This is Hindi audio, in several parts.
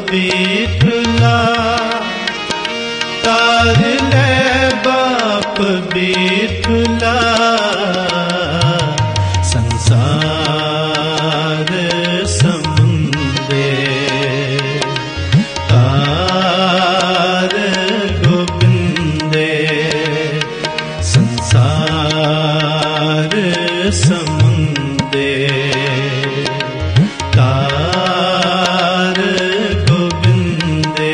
विठुला, तार ले बाप विठुला, संसार समुंदे तार गोविंदे, संसार समुंदे तार गोविंदे।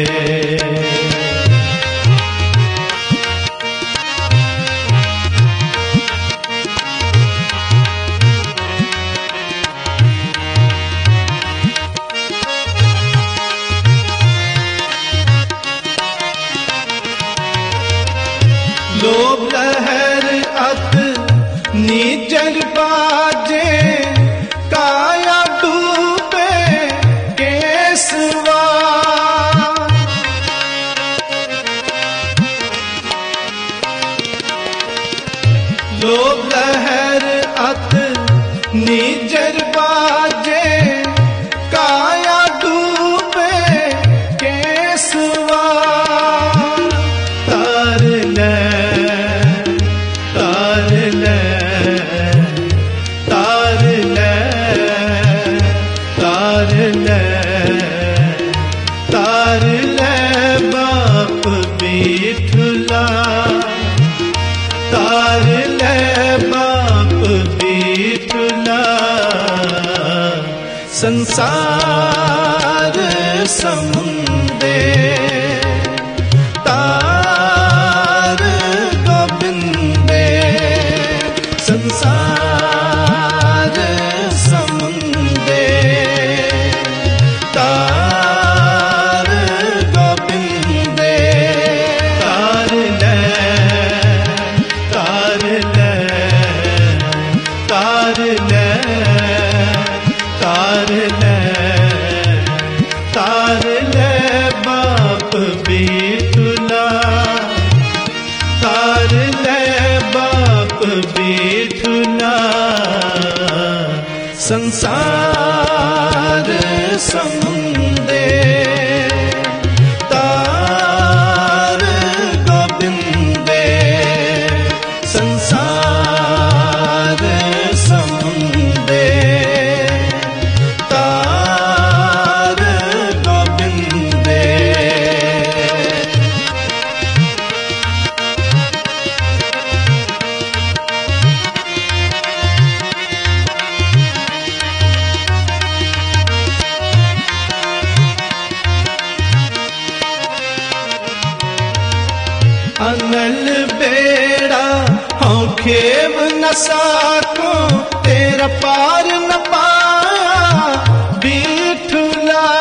लोभ लहर अत नीचर बाजे, काया डूबे केसवा, लोभ लहर अत नीचर बाजे, काया डूबे केसवा, तार ले तार ले तार ले तार ले तार ले बाप विठुला, तार ले बाप विठुला, संसार समुंदे तार गोविंदे, संसार समुंदे तार गोविंदे, तार ले तार ले तार ले तार ले तार ले बाप विठुला, तार ले बाप विठुला, संसार समुंदे तार गोविंदे, संसार समुंदे तार गोविंदे। अनल बेड़ा हों खेव न साको, तेरा पार न पाया विठुला,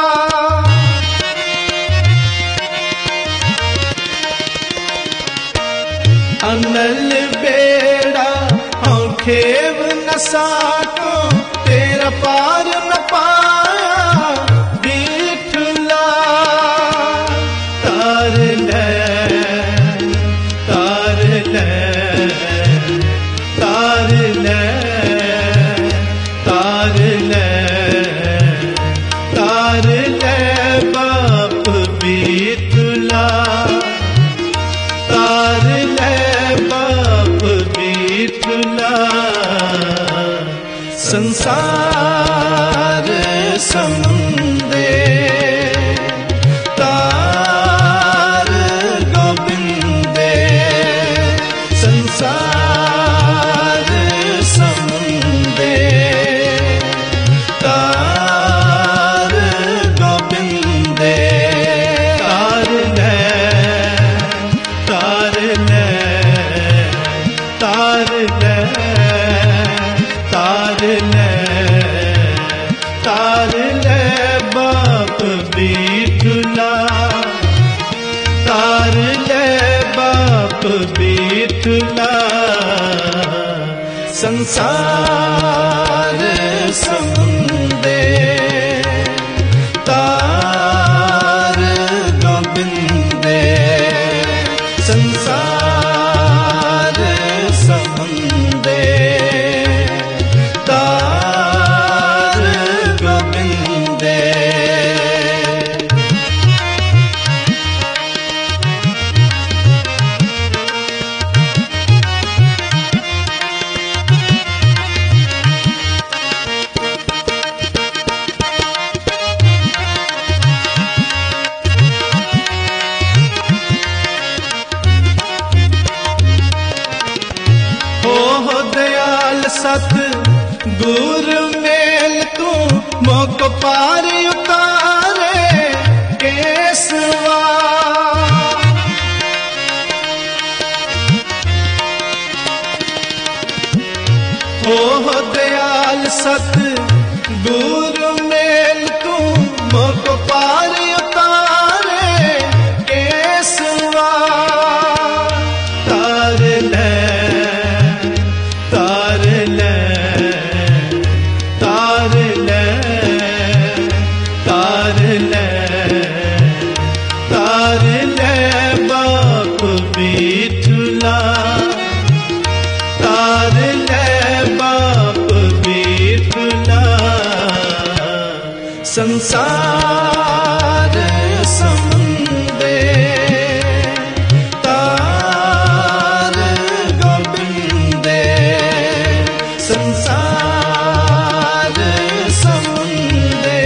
अनल बेड़ा हों खेव न साको, तेरा पार न पाया विठुला, तार ले तार ले तार ले तार ले तार ले बाप विठुला, तार ले बाप विठुला, संसार समुंदे तार गोविंदे, संसार समुंदे तार गोविंदे, तार ले तार ले तार ले तार ले तार ले बाप विठुला, तार ले बाप विठुला, संसार समुंदे तार गोविंदे, संसार समुंदे तार गोविंदे। सत गुरु मेल तू मोक पार उतारे केसवा। ओह दयाल सत गुरु मेल तू मोक पार उतारे केसवा। तार ले तार ले तार ले तार ले तार ले बाप बिठुला। तार ले बाप बिठुला। संसार समुंदे तार गोबिंदे। संसार समुंदे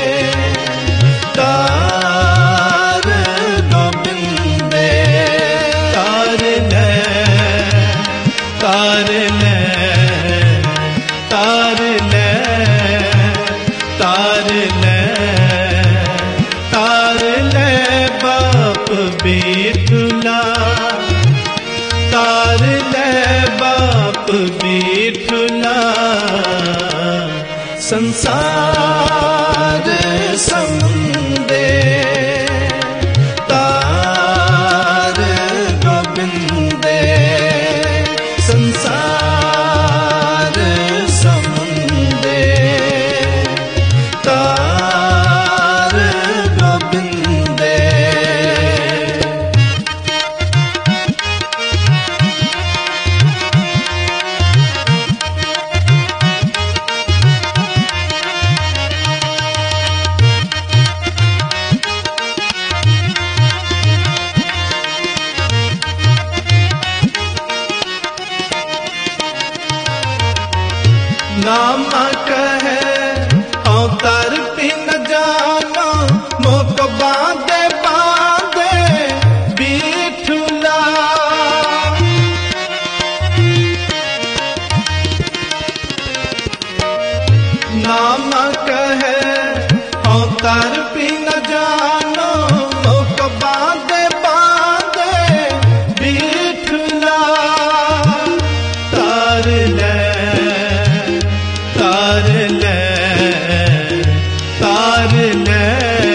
तार गोबिंदे। तार ले तार ले तार ले तार ले तार ले बाप बिठुला। तार ले बाप बिठुला। संसार समुंदे तार गोबिंदे। संसार समुंदे तार गोबिंदे। नाम कहे अवतार भी न जानो मोक बांधे बांधे बिठुला। नाम कहे अवतार भी न जानो मोक बांधे बांधे बिठुला। तार ले तार ले तार ले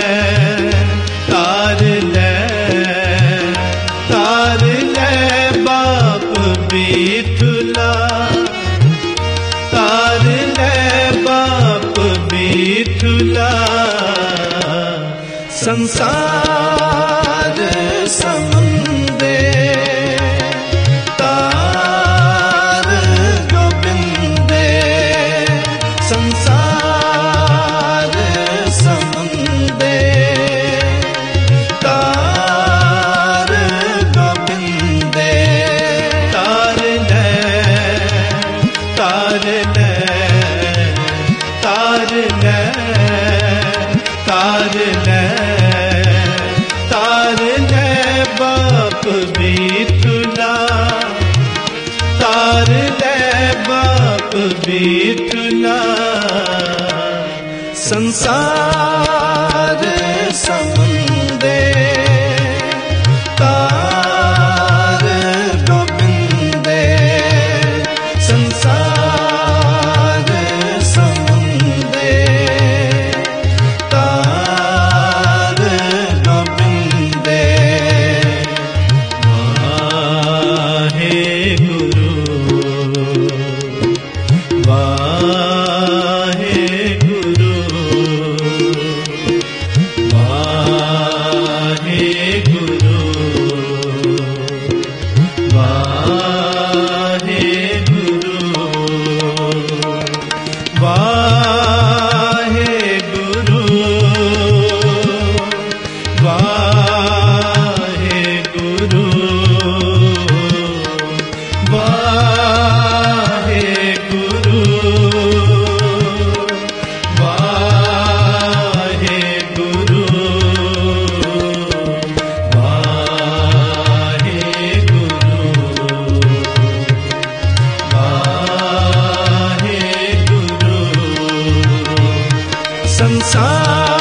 तार ले तार ले बाप बिठुला। तार ले बाप बिठुला। संसार समुंदे तार गोबिंदे। संसार समुंदे तार गोबिंदे। तार ले तार ले तार ले तार ले तार ले बाप बिठुला। तार ले बाप बिठुला। संसार समुंदे तार गोबिंदे। संसार समुंदे तार गोबिंदे। वाहे गुरु वाहे गुरु वाहे सा